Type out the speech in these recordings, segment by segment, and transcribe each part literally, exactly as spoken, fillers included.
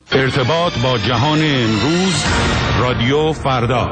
ارتباط با جهان امروز، رادیو فردا.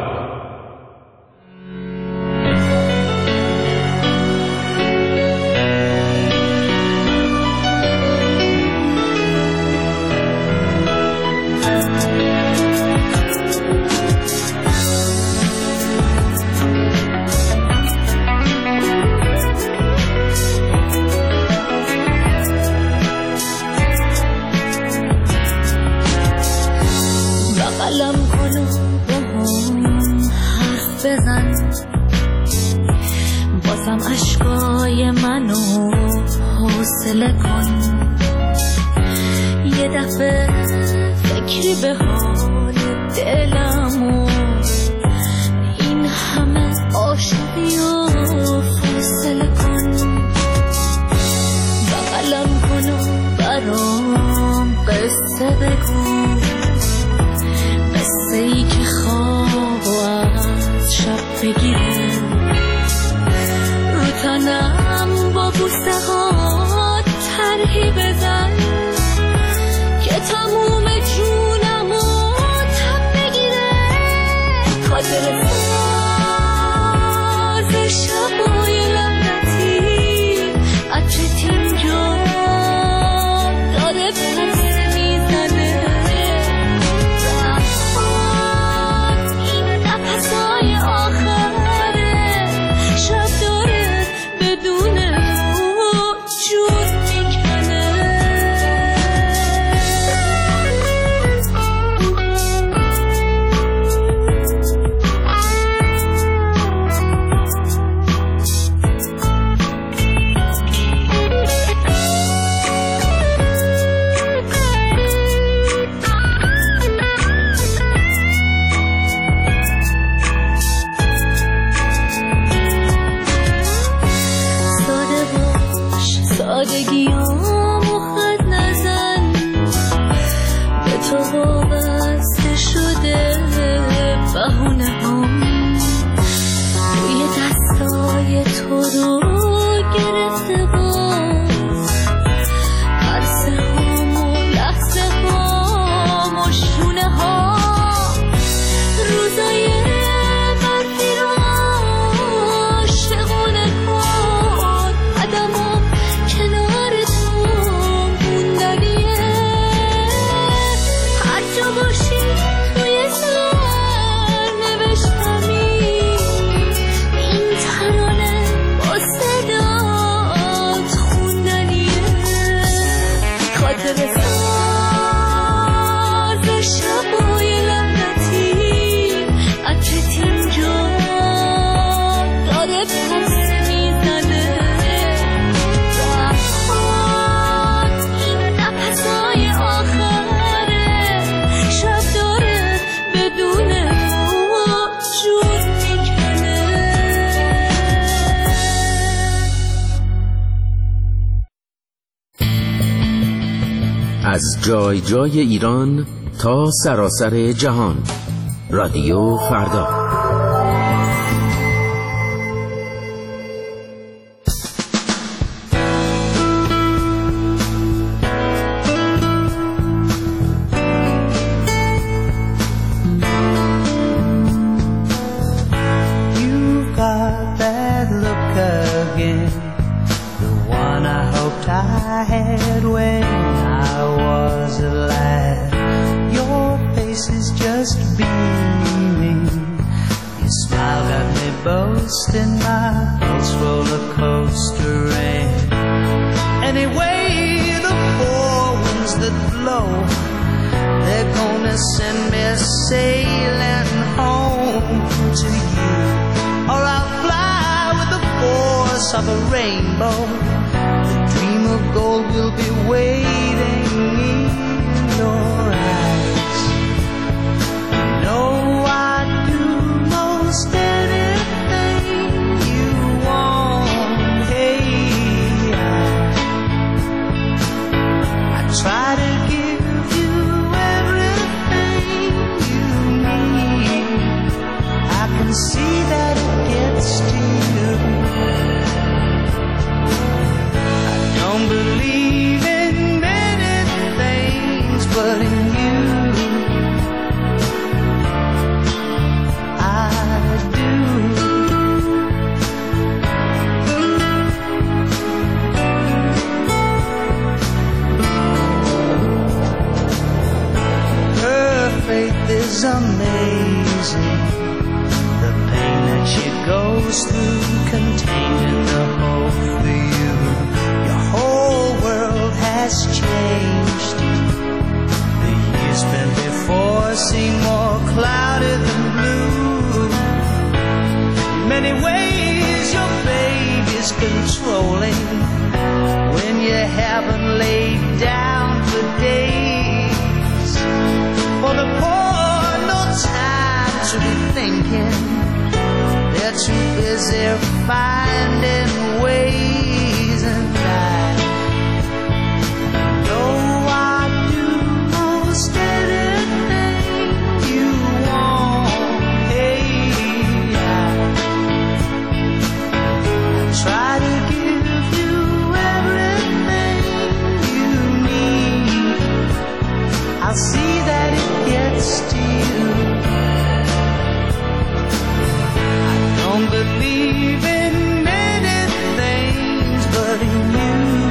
از جای جای ایران تا سراسر جهان، رادیو فردا. Believe in me. is amazing. The pain that she goes through, contained in the hope for you. Your whole world has changed. The years spent before seem more clouded than blue. In many ways your baby's controlling when you haven't laid down for days. For the poor, no time to be thinking. They're too busy finding ways, and I know I do most anything you want. Hey, I try to give you everything you need. I'll see that it gets to you. I don't believe in many things, but in you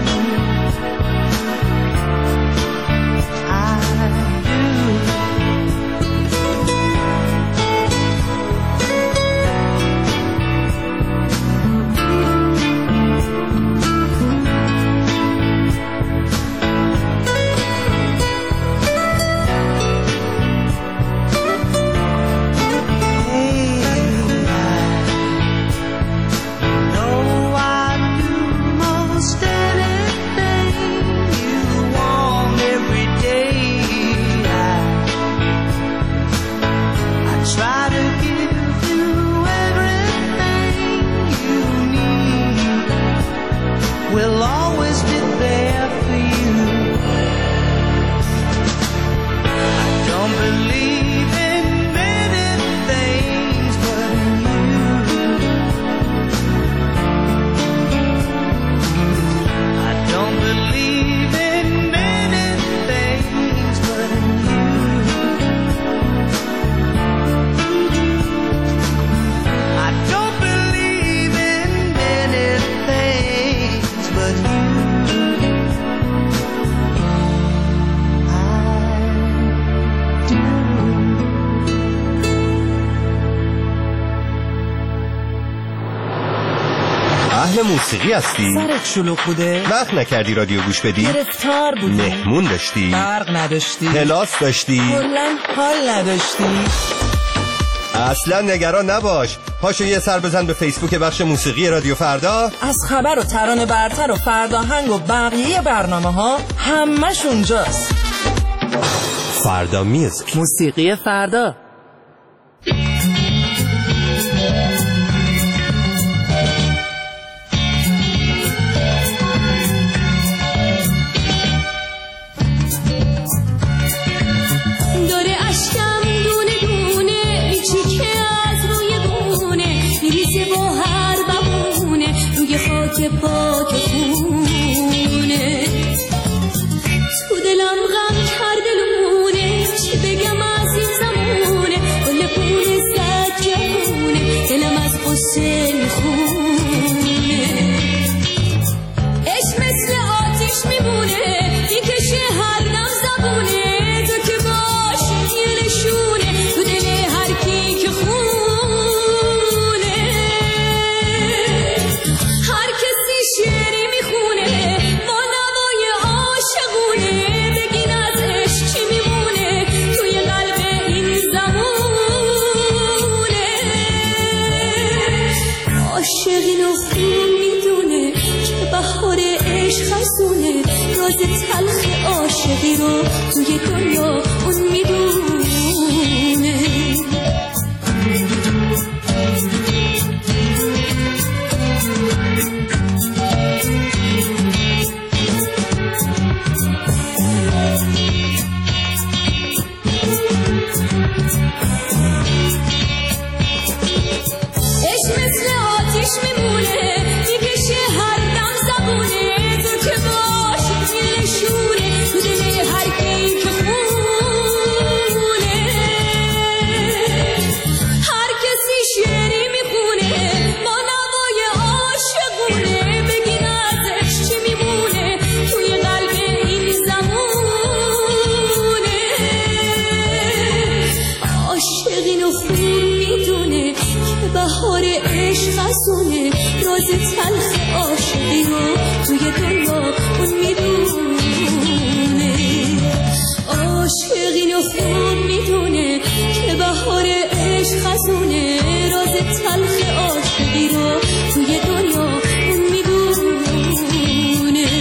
I do. We'll always be there for you. I don't believe in many things, but in you. I don't believe in many things, but in you. I don't believe in many things, but you, I do. اهل موسیقی هستی؟ سرت شلوغ بوده؟ وقت نکردی رادیو گوش بدی؟ گرفتار بودی؟ مهمون داشتی؟ برق نداشتی؟ کلاس داشتی؟ کلاً حال نداشتی؟ اصلا نگران نباش. پاشو یه سر بزن به فیسبوک بخش موسیقی رادیو فردا. از خبر و ترانه برتر و فرداهنگ و بقیه برنامه ها همش اونجاست. فردا میوزیک، موسیقی فردا. داره اشکم دونه دونه میچیکه از روی بونه، میریزه با هر بمونه روی خاک پاک خونه. تو دلم غم کرده لونه، چی بگم از این زمونه، گل پونه زد جوونه، دلم از قصه میخونه. عشق مثل آتیش میمونه، میکشه هر دم زبونه. راز تلخ عاشقی رو توی دنیا اون میدونه. عشق مثل آتیش میمونه، میکشه هر دم زبونه. تو که باشی نشونه تو دل هر کی که خونه. خزونه راز تلخ عاشقی رو توی دنیا اون میدونه عاشق اینو خوب میدونه که بهار عشق خزونه راز تلخ عاشقی رو توی دنیا اون میدونه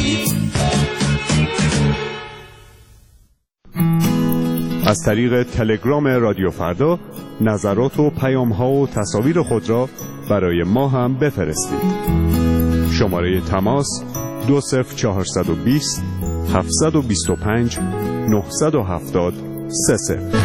از طریق تلگرام رادیو فردا نظرات و پیام‌ها و تصاویر خود را برای ما هم بفرستید. شماره تماس دو صفر چهارصد و بیست هفتصد و بیست و پنج نهصد و هفتاد سه صفر.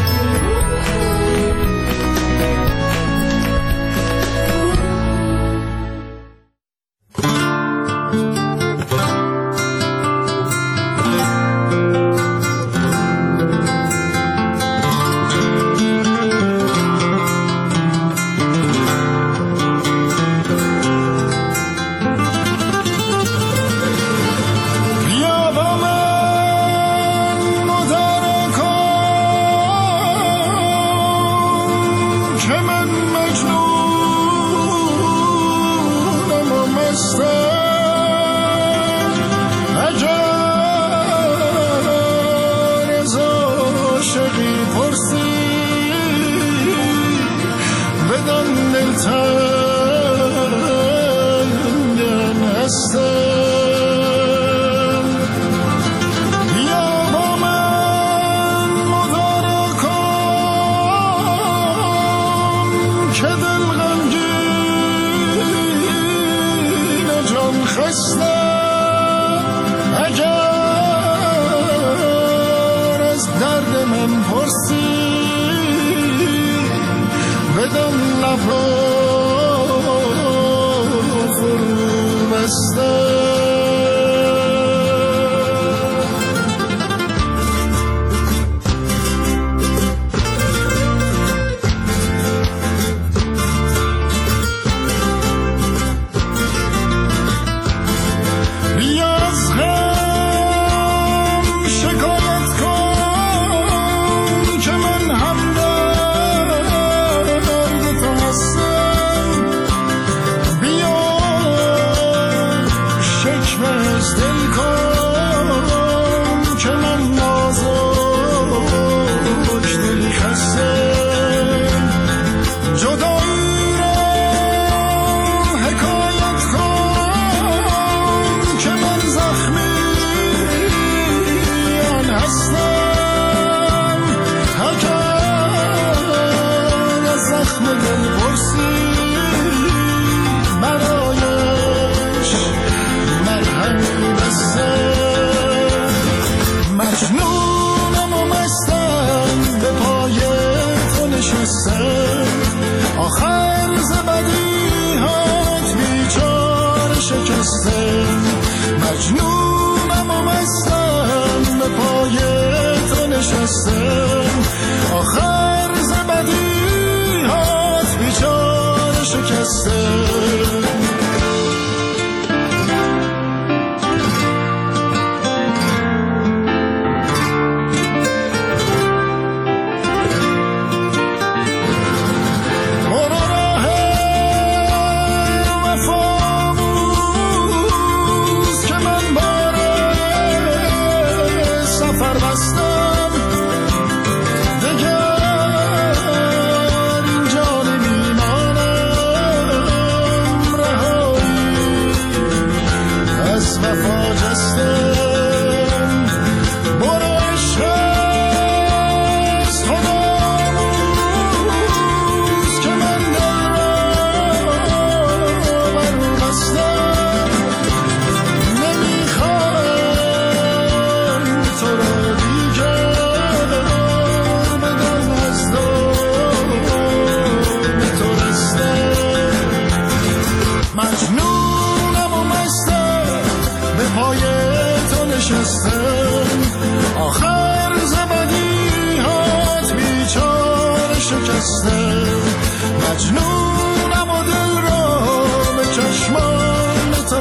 مجنونم و دل را به چشمان تو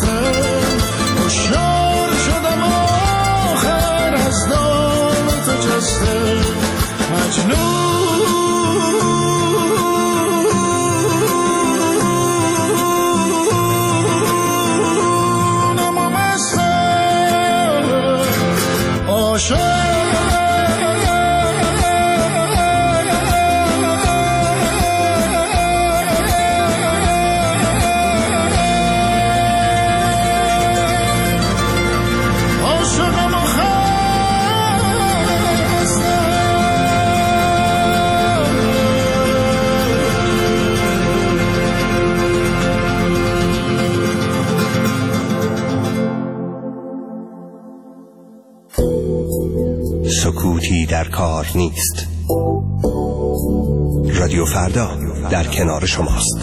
بستم هوشیار شدم آخر از دام تو جستم مجنون سکوتی در کار نیست. رادیو فردا در کنار شماست.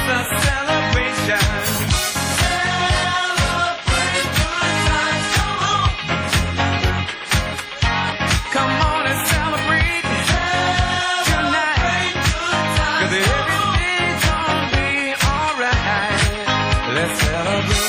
a celebration. Celebrate good times, come on. Come on and celebrate tonight. 'Cause everything's gonna be alright. Let's celebrate.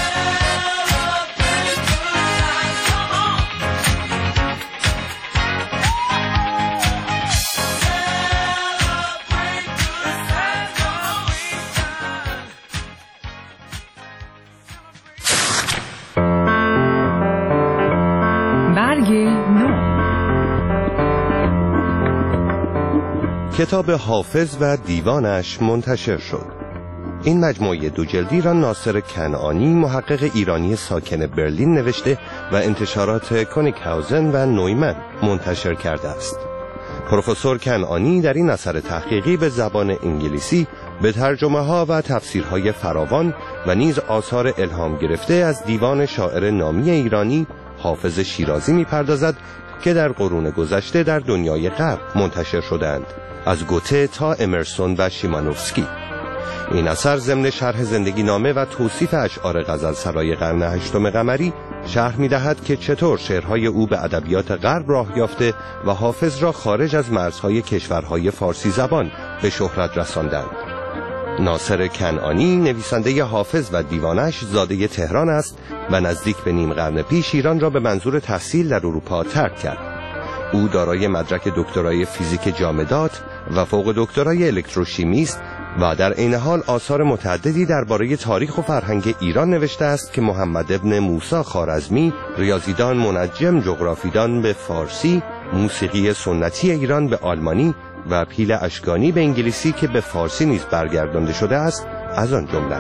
کتاب حافظ و دیوانش منتشر شد. این مجموعه دو جلدی را ناصر کنعانی محقق ایرانی ساکن برلین نوشته و انتشارات کونیکهاوزن و نویمن منتشر کرده است. پروفسور کنعانی در این اثر تحقیقی به زبان انگلیسی به ترجمه ها و تفسیرهای فراوان و نیز آثار الهام گرفته از دیوان شاعر نامی ایرانی حافظ شیرازی می‌پردازد که در قرون گذشته در دنیای غرب منتشر شدند، از گوته تا امرسون و شیمانوفسکی. این اثر ضمن شرح زندگی نامه و توصیف اشعار غزل سرای قرن هشتم قمری شرح می‌دهد که چطور شعرهای او به ادبیات غرب راه یافته و حافظ را خارج از مرزهای کشورهای فارسی زبان به شهرت رساندند. ناصر کنعانی نویسنده حافظ و دیوانش زاده تهران است و نزدیک به نیم قرن پیش ایران را به منظور تحصیل در اروپا ترک کرد. او دارای مدرک دکترای فیزیک جامدات و فوق دکترای الکتروشیمی است و در عین حال آثار متعددی درباره تاریخ و فرهنگ ایران نوشته است که محمد ابن موسی خوارزمی، ریاضیدان منجم جغرافیدان به فارسی، موسیقی سنتی ایران به آلمانی و پیل اشکانی به انگلیسی که به فارسی نیز برگردانده شده است از آن جمله.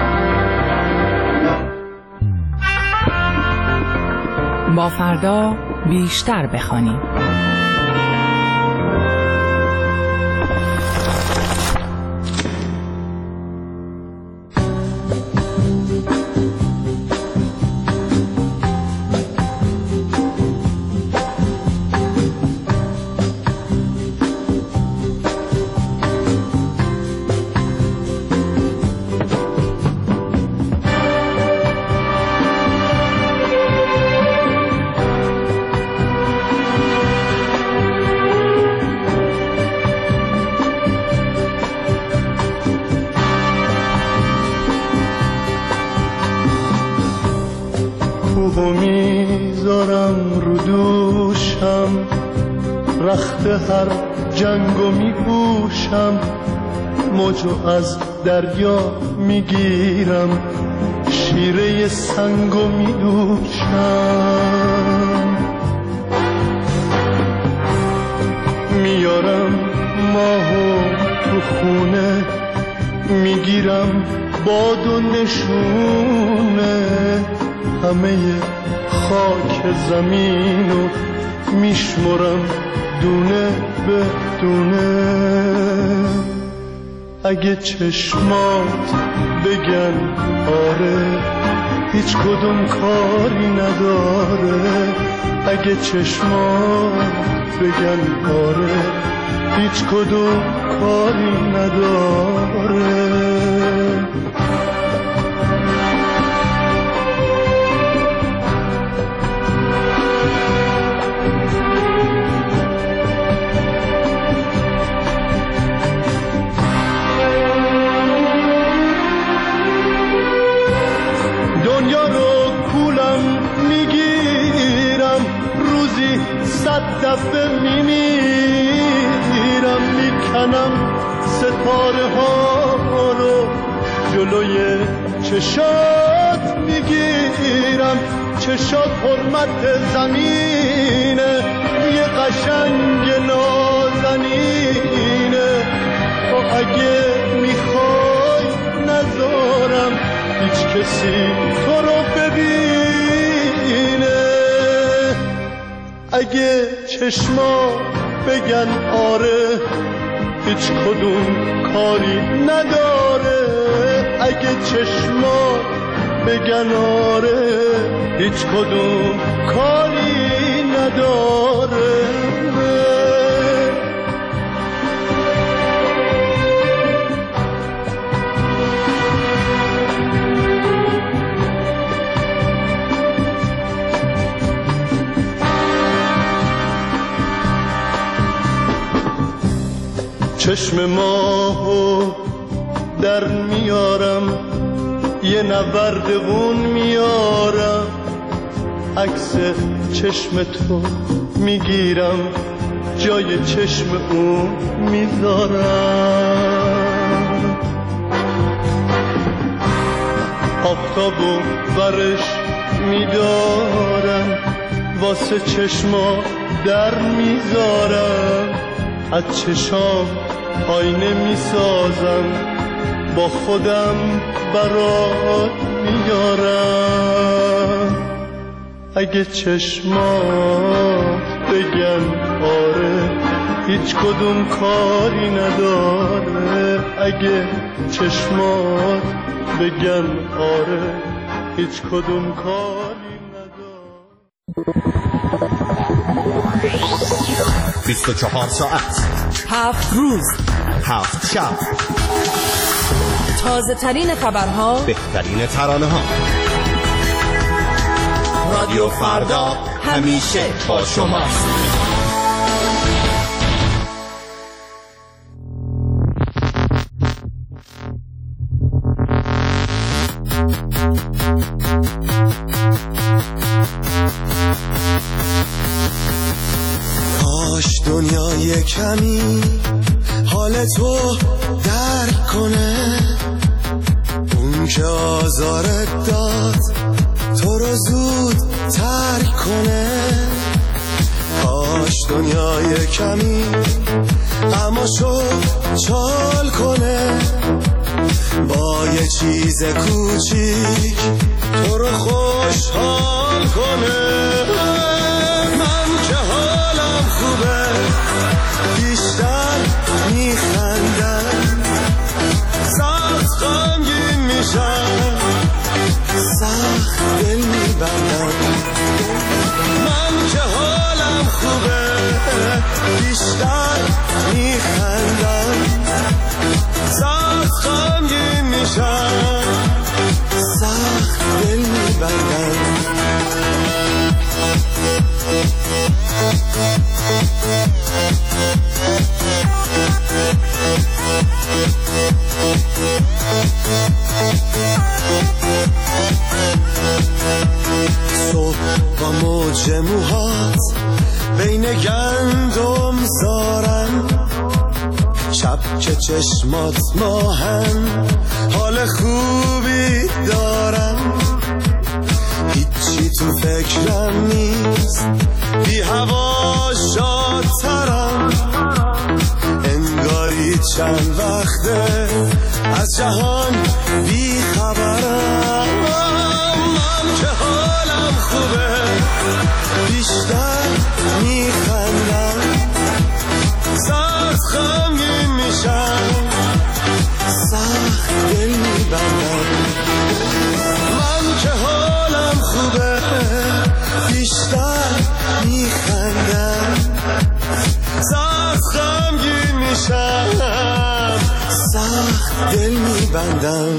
با فردا بیشتر بخوانیم. کوهو میذارم رو دوشم، رخت هر جنگو میپوشم، موجو از دریا میگیرم، شیره سنگو میدوشم، میارم ماهو تو خونه، میگیرم باد و نشونه، همه خاک زمینو میشمرم دونه به دونه. اگه چشمات بگن آره هیچ کدوم کاری نداره، اگه چشمات بگن آره هیچ کدوم کاری نداره. صد دفعه میمیرم، میکنم ستاره ها رو جلوی چشات میگیرم، چشات حرمت زمینه، یه قشنگ نازنینه، و اگه میخوای نذارم هیچ کسی تو رو ببینه. اگه چشما بگن آره هیچ کدوم کاری نداره، اگه چشما بگن آره هیچ کدوم کاری نداره. چشم ماهو در میارم، یه نوردون میارم، عکس چشم تو میگیرم، جای چشم اون میذارم. آفتابو برش میدارم، واسه چشما در میذارم، از چشام آینه میسازم، با خودم برات میارم. اگه چشمات بگن آره، هیچ کدوم کاری نداره. اگه چشمات بگن آره، هیچ کدوم کاری نداره. بیست و چهار ساعت، هفت روز، هفت شب، تازه ترین خبرها، بهترین ترانه ها. رادیو فردا همیشه با شماست. کاش دنیای کمی حال تو درک کنه، اون که آزارت داد تو رو زود ترک کنه. کاش دنیای کمی غماشو چال کنه، با یه چیز کوچیک تو رو خوشحال کنه. من که حالم خوبه بیشتر میخندم، سخت غمگین میشم، سخت دل میبندم. من که حالم خوبه بیشتر میخندم، سخت غمگین میشم، سخت دل میبندم. صبح با موج موهات بین گندم زارم، شب که چشمات ماهن حال خوبی دارم. هیچی تو فکرم نیست، بی هوا شادترم، انگاری چند وقته از جهان بی خبرم. من که حالم خوبه بیشتر میخندم، سخت غمگین میشم، سخت دل میبندم. من که حالم خوبه بیشتر میخندم، سخت غمگین میشم، سخت دل میبندم.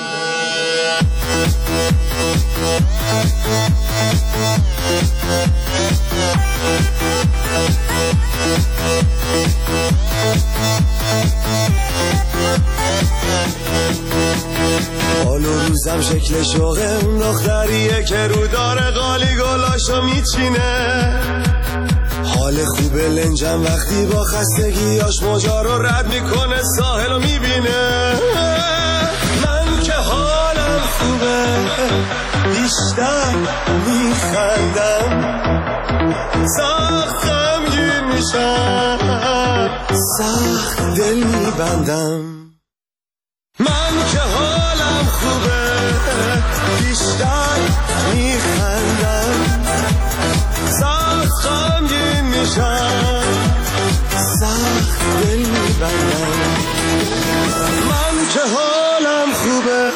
حال و روزم شکل شوقه، اون دختریه که رو داره قالی گلاشو میچینه. حال خوبه لنجم وقتی با خستگیاش موجا رو رد میکنه، ساحل رو میبینه. من که حالم خوبه بیشتر میخندم، سخت غمگین میشم، سخت دل میبندم. من که حالم خوبه بیشتر میخندم، سخت غمگین میشم، سخت دل میبندم. من که حالم خوبه.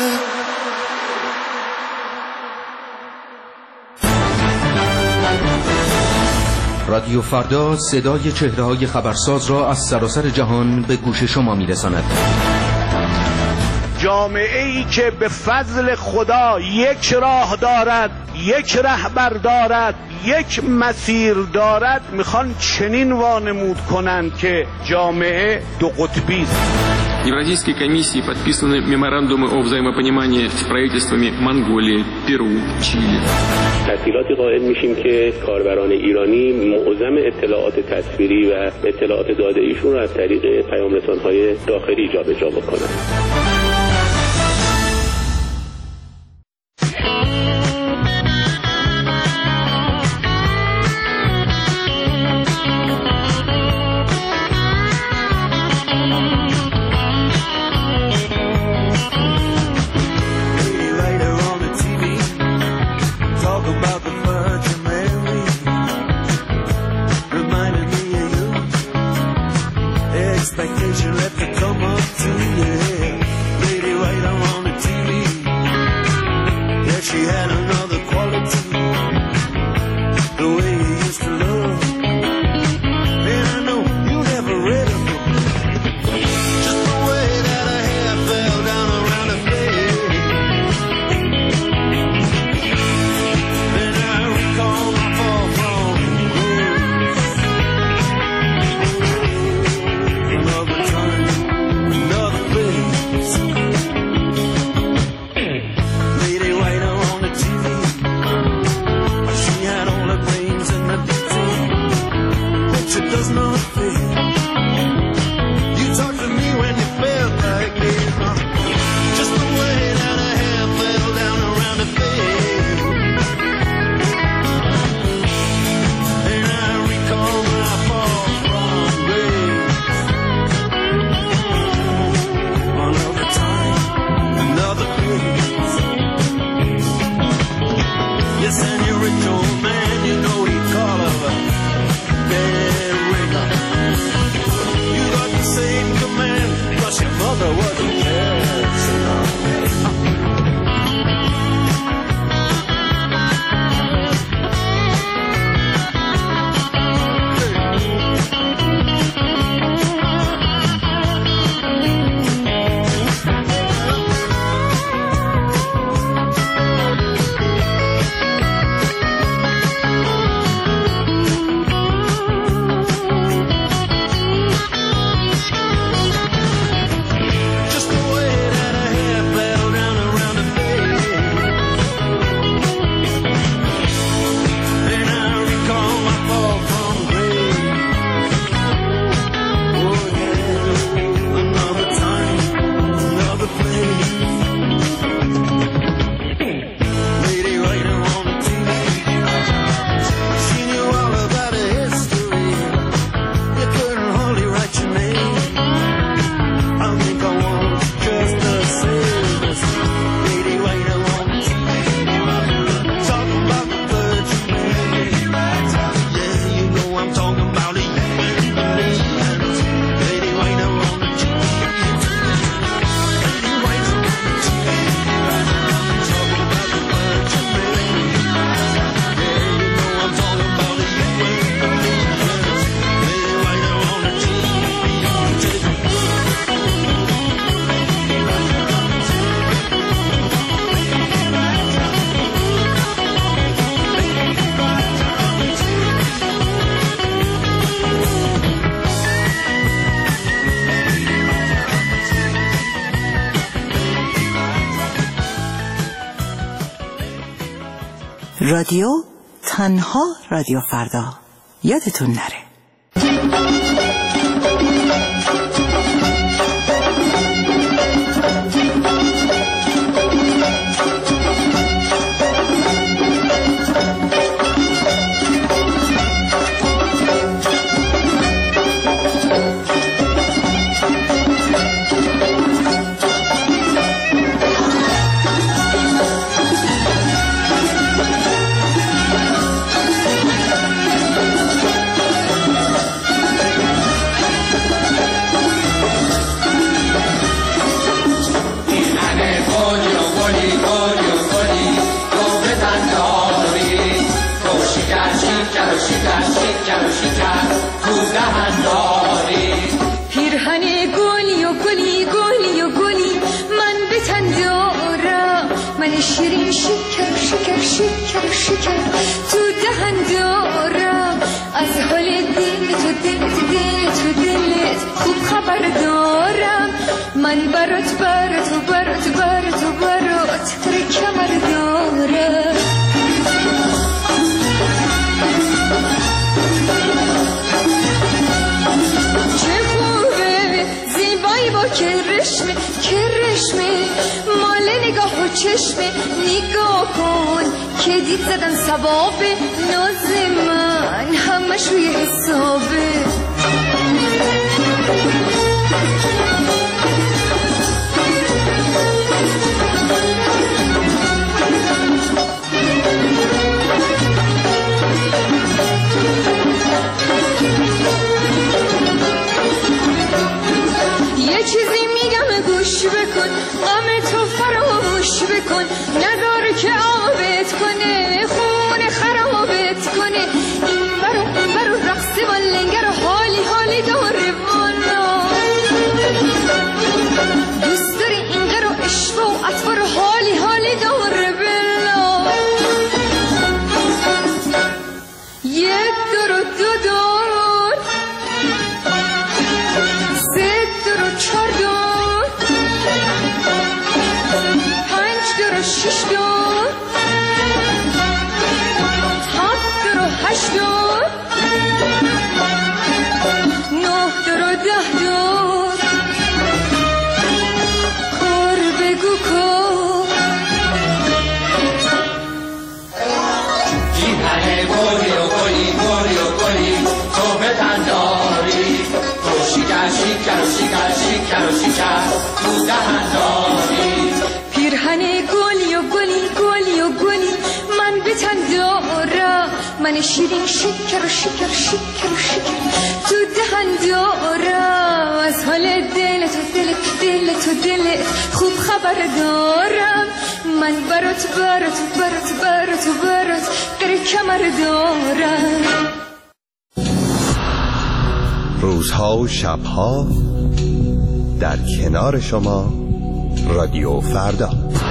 رادیو فردا صدای چهره‌های خبرساز را از سراسر جهان به گوش شما می‌رساند. جامعه‌ای که به فضل خدا یک راه دارد، یک رهبر دارد، یک مسیر دارد، میخوان چنین وانمود کنند که جامعه دو قطبی است. Евразийской комиссии подписаны меморандумы о взаимопонимании с правительствами Монголии, Перу, Чили. تسهیلاتی قائل میشیم که کاربران ایرانی معظم اطلاعات تصویری و اطلاعات داده ایشون رو از طریق پیام رسان‌های داخلی جابجا بکنند. رادیو تنها رادیو فردا، یادتون نره. پیرهن گلی و گلی گلی و گلی من به شکر شکر تو دهن دارم، از حال دل تو دلت دل تو دلت خوب خبر دارم. من برات برات و برات برات و برات تر کمر دارم. چه خوبه زیبایی با کرشمه کرشمه مال نگاه و چشمه. نگاه کن که دید زدن ثواب ناز من همش روی حسابه. یه چیزی میگم گوش بکن، غم تو فراموش بکن، نداره که آبت کنه خون خرابت کنه. این برو این برو رقص و لنگر و حالی حالی داره والا. دوست داری این قر و عشق و اطفار و حالی حالی داره بلا. یه دور و دو دور، سه دور و چهار دور، پنج دور و شش دور، هفت دور و هشت دور، نه دور و ده دور. کار بگو کار. این همه گلی و گلی گلی و گلی تو به تن داری، تو شکر شکر و شکر شکر و شکر تو دهن داری. پیرهن گلی و گلی گلی و گلی من به تن دارم. من شیرین شکر و شکر شکر و شکر تو دهن دارم. از حال دل تو دلت دل تو دلت خوب خبر دارم. من برات برات برات برات برات قره کمر دارم. روزها و شبها در کنار شما رادیو فردا.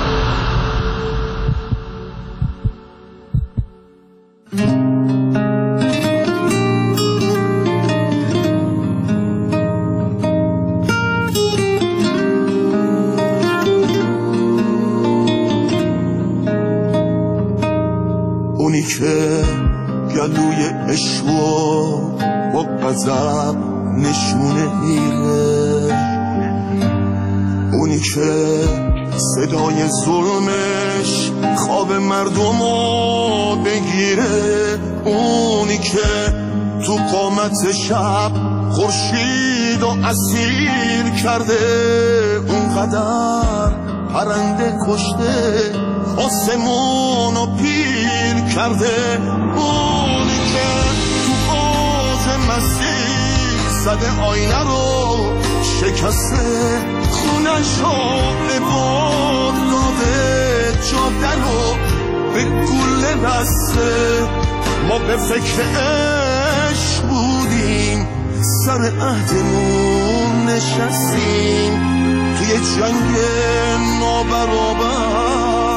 اونی که گلوی عشقو با غضب نشونه میره، اونی که صدای ظلمش خواب مردمو بگیره، اونی که تو قامت شب خورشید و اسیر کرده، اونقدر پرنده کشته آسمون و پیر کرده، اونی که تو آز مسیح زده آینه رو شکسته، خونشو به باد داده، جاده رو به گله بسته. ما به فکر عشق بودیم، سر عهدمون نشستیم، توی جنگ نابرابر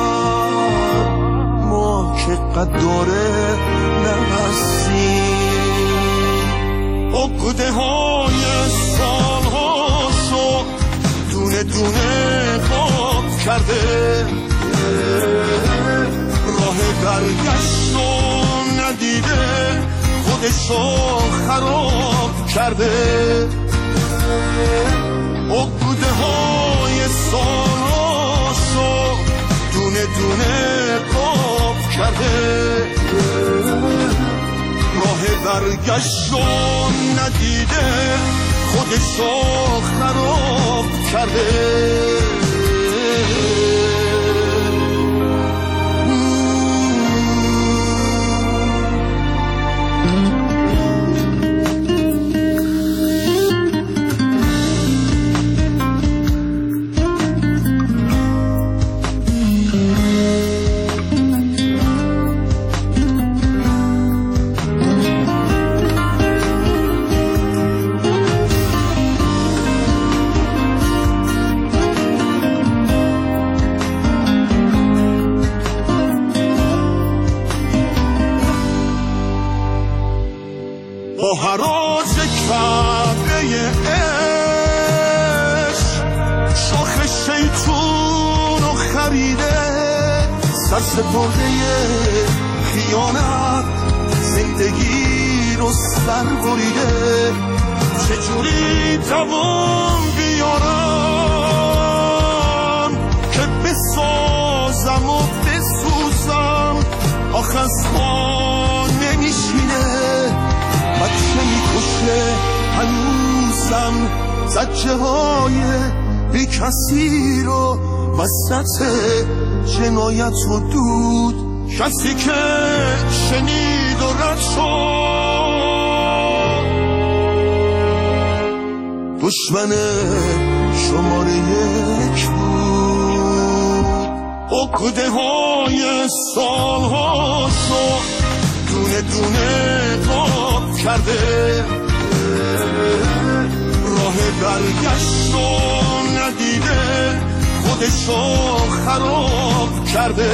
ما که قداره نبستیم. عقده های سالهاشو دونه دونه خواب کرده، راه برگشتو ندیده، خودشو خراب کرده. عقده های سالهاشو دونه دونه خواب کرده، راه برگشتو ندیده، خودشو خراب کرده. سرسپرده خیانت زندگی رو سر بریده، چجوری توان بیارم که بسازم و بسوزم، آخ از ما نمیشینه، بچه میکشه هنوزم زجه های بی کسی رو وسط جنایت و دود، کسی که شنید و رد شد دشمن شماره یک بود. عقده های سالها شد دونه دونه قاب کرده، راه برگشت رو ندیده خودشو خراب کرده.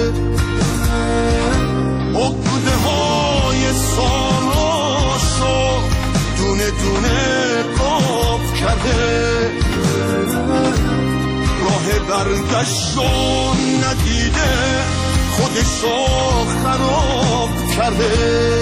عقده های سالاشو دونه دونه قاب کرده، راه برگشت رو ندیده خودشو خراب کرده.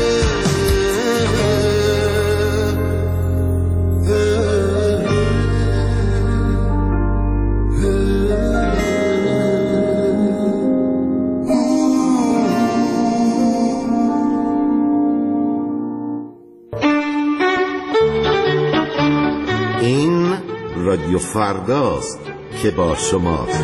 این رادیو فرداست که با شماست.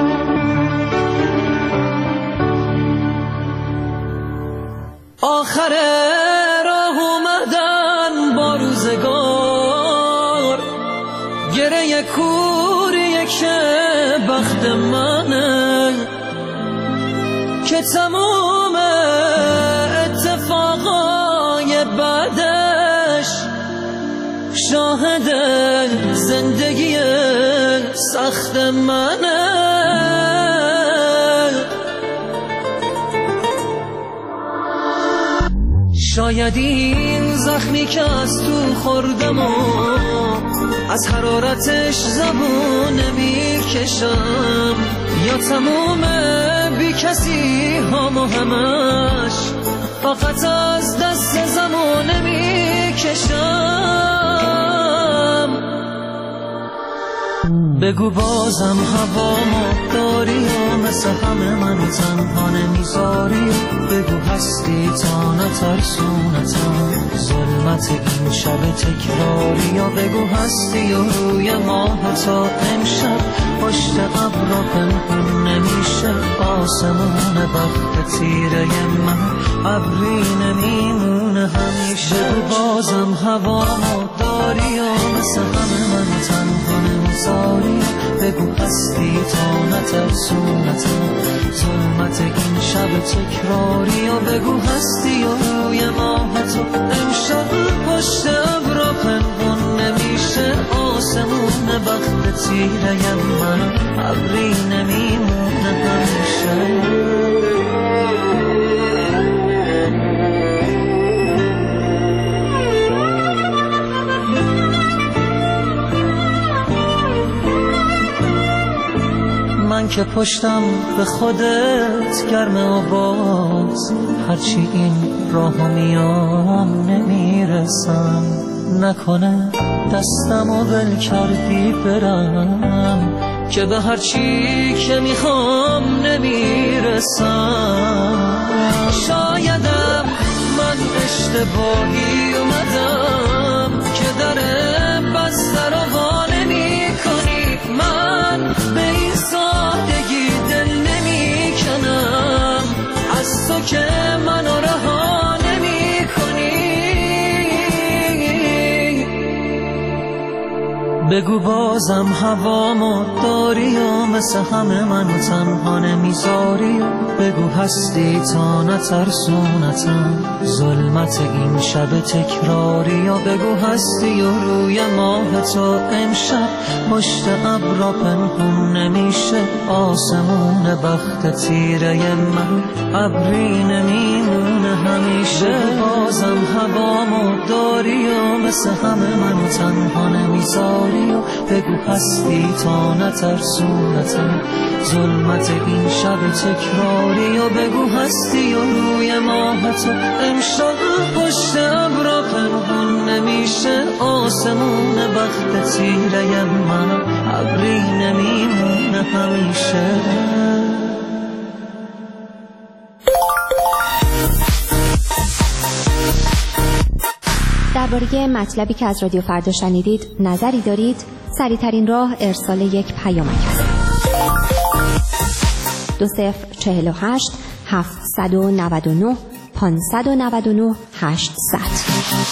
آخر راه اومدن با روزگار، گره کوریه که بخت منه که تموم اتفاقای بعدش شاهد زندگی سخت منه. شاید این زخمی که از تو خوردم و از حرارتش زبون نمیکشم، یا تموم بی کسی هم و همش فقط از دست زمان نمیکشم. بگو بازم هوامو داری و مثل همه منو تنها نمیذاری، بگو هستی تا نترسونتم ظلمت این شب تکراری، یا بگو هستی و روی ماه تا امشب پشت ابرا پنهون نمیشه آسمون بخت تیره من ابری نمیمونه همیشه. بگو بازم هوامو داری و مثل همه منو تنها نمیذاری، بگو هستی تا نترسونتم ظلمت این شب تکراری، یا بگو هستی و روی ماه تو امشب پشت ابرا پنهون نمیشه آسمون بخت تیره من ابری نمیمونه همیشه. من که پشتم به خودت گرمه و باز هرچی این راه میام نمیرسم، نکنه دستم و ول کردی برم که به هرچی که میخوام نمیرسم. شایدم من اشتباهی اومدم که در بسته رو وا نمی کنی، من به این سادگی دل نمی کنم از تو که منو رها نمی کنی. بگو بازم هوامو داری و مثل همه منو تنها نمیذاری، بگو هستی تا نترسونتم ظلمت این شب تکراری، یا بگو هستی و روی ماه تو امشب پشت ابرا پنهون نمیشه آسمون بخت تیره من ابری نمیمونه همیشه. بازم هوامو داری و مثل همه منو تنها نمیذاری، داری و بگو هستی تا نترسونتم ظلمت این شب تکراری و بگو هستی و روی ماهتو امشب پشت ابرا پنهان نمیشه آسمون بخت تیره من ابری نمیمونه همیشه. درباره مطلبی که از رادیو فردا شنیدید نظری دارید؟ سریع‌ترین راه ارسال یک پیامک است. دو صفر چهل و هشت هفتصد و نود و نه پانصد و نود و نه هشتصد.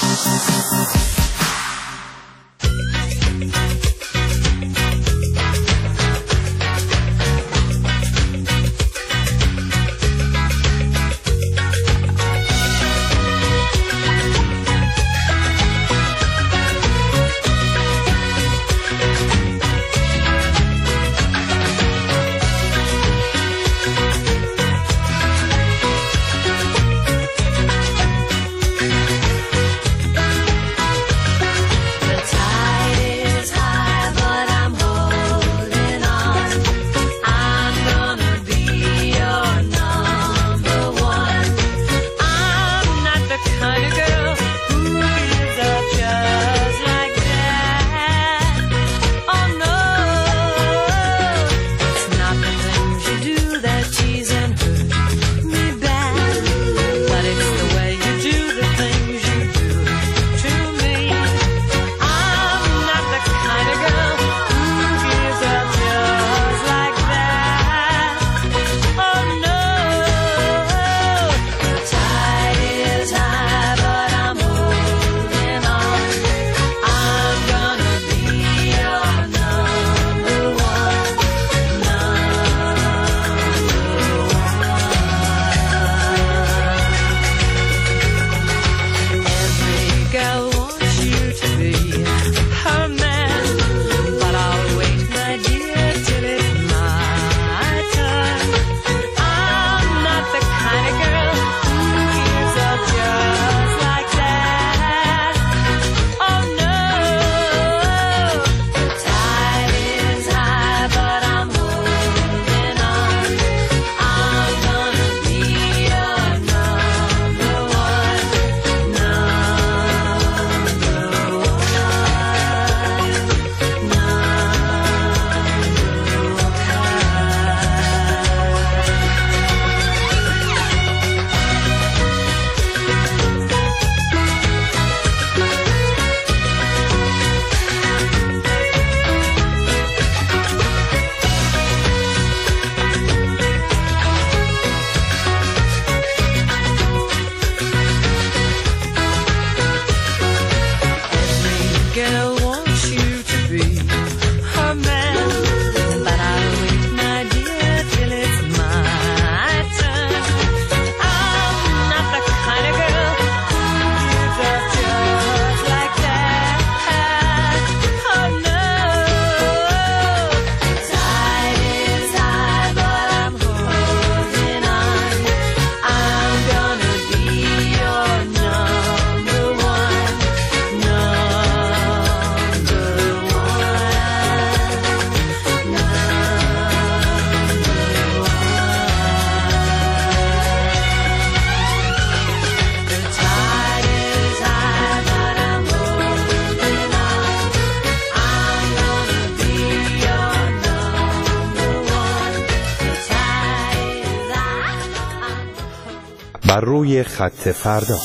بر روی خط فردا.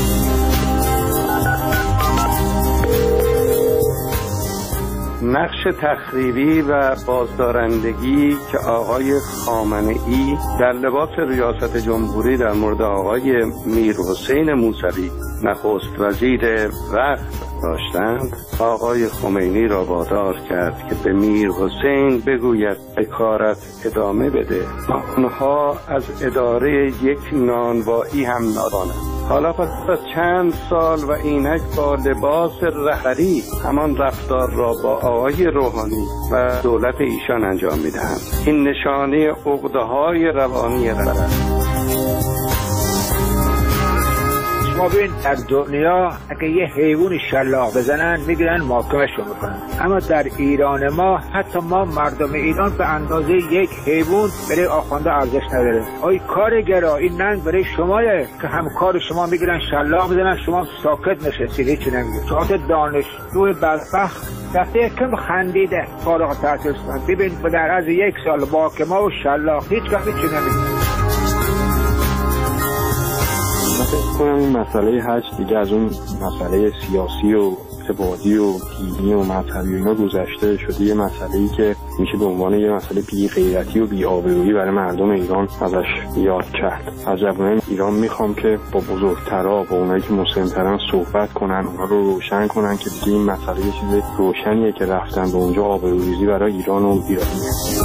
نقش تخریبی و بازدارندگی که آقای خامنه‌ای در لباس ریاست جمهوری در مورد آقای میرحسین موسوی نخست وزیر وقت داشتند، آقای خمینی را وادار کرد که به میرحسین بگوید بکارت ادامه بده. آنها از اداره یک نانوایی هم نادانند. حالا پس از چند سال و اینک با لباس رهبری همان رفتار را با آقای روحانی و دولت ایشان انجام میدهند. این نشانه عقده‌های روانی رهبر است. شما ببین در دنیا اگه یه حیوان شلاق بزنن میگیرن محاکمشون میکنن، اما در ایران ما حتی ما مردم ایران به اندازه یک حیوان برای آخونده ارزش نداره. آی کارگرا این ننگ برای شمایه که همکار شما میگیرن شلاق بزنن شما ساکت نشستی هیچی نمیگی. چهار دانشجو بدبخت دفعه کم خندیده فارغ التحصیل شدن، ببین در از یک سال محاکمه و شلاق هیچ کم هیچی نمیگی. من فکر کنم این مسئله حج دیگه از اون مسئله سیاسی و اعتقادی و دینی و مذهبی و اینا گذشته شده، یه مسئله‌ای که میشه به عنوان یه مسئله بی غیرتی و بی آبرویی برای مردم ایران ازش یاد کرد. از جوانان ایران میخوام که با بزرگترا، با اونایی که مسن‌ترن صحبت کنن، اونها رو روشن کنن که دیگه این مسئله یه چیز روشنیه که رفتن به اونجا آبروریزی برای ایران و ایرانی.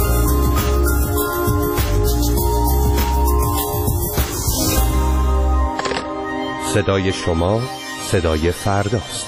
صدای شما صدای فرداست.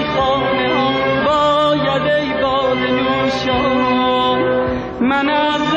من از